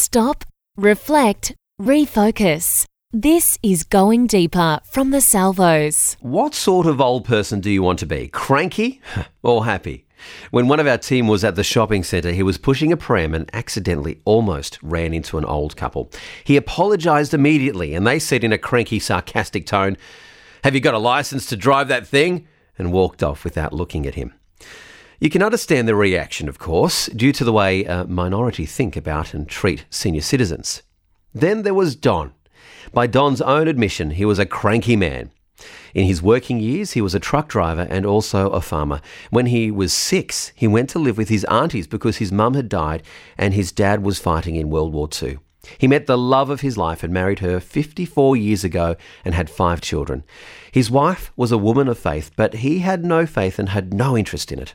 Stop, reflect, refocus. This is Going Deeper from the Salvos. What sort of old person do you want to be? Cranky or happy? When one of our team was at the shopping centre, he was pushing a pram and accidentally almost ran into an old couple. He apologised immediately and they said in a cranky, sarcastic tone, "Have you got a licence to drive that thing?" and walked off without looking at him. You can understand the reaction, of course, due to the way a minority think about and treat senior citizens. Then there was Don. By Don's own admission, he was a cranky man. In his working years, he was a truck driver and also a farmer. When he was 6, he went to live with his aunties because his mum had died and his dad was fighting in World War II. He met the love of his life and married her 54 years ago and had 5 children. His wife was a woman of faith, but he had no faith and had no interest in it.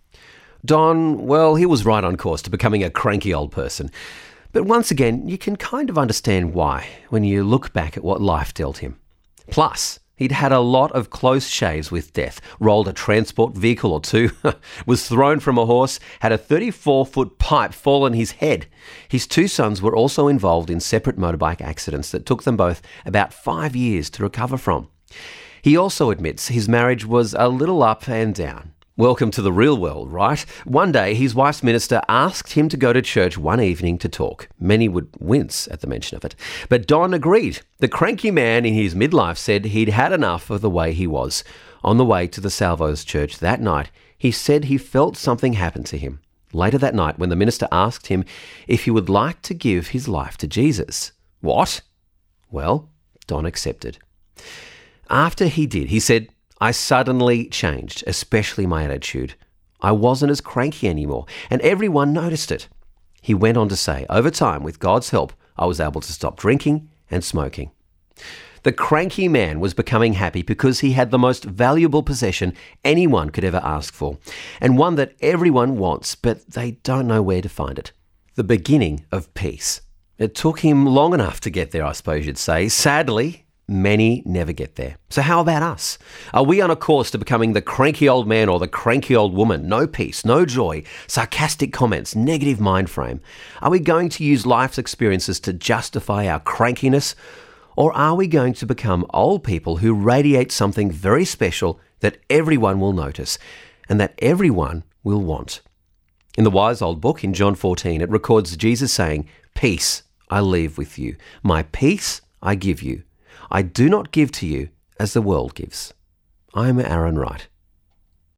Don, well, he was right on course to becoming a cranky old person. But once again, you can kind of understand why when you look back at what life dealt him. Plus, he'd had a lot of close shaves with death, rolled a transport vehicle or two, was thrown from a horse, had a 34-foot pipe fall on his head. His 2 sons were also involved in separate motorbike accidents that took them both about 5 years to recover from. He also admits his marriage was a little up and down. Welcome to the real world, right? One day, his wife's minister asked him to go to church one evening to talk. Many would wince at the mention of it. But Don agreed. The cranky man in his midlife said he'd had enough of the way he was. On the way to the Salvos church that night, he said he felt something happen to him. Later that night, when the minister asked him if he would like to give his life to Jesus. What? Well, Don accepted. After he did, he said, "I suddenly changed, especially my attitude. I wasn't as cranky anymore, and everyone noticed it." He went on to say, "Over time, with God's help, I was able to stop drinking and smoking." The cranky man was becoming happy because he had the most valuable possession anyone could ever ask for, and one that everyone wants, but they don't know where to find it. The beginning of peace. It took him long enough to get there, I suppose you'd say. Sadly, many never get there. So how about us? Are we on a course to becoming the cranky old man or the cranky old woman? No peace, no joy, sarcastic comments, negative mind frame. Are we going to use life's experiences to justify our crankiness? Or are we going to become old people who radiate something very special that everyone will notice and that everyone will want? In the Wise Old Book, in John 14, it records Jesus saying, "Peace I leave with you. My peace I give you. I do not give to you as the world gives." I'm Aaron Wright.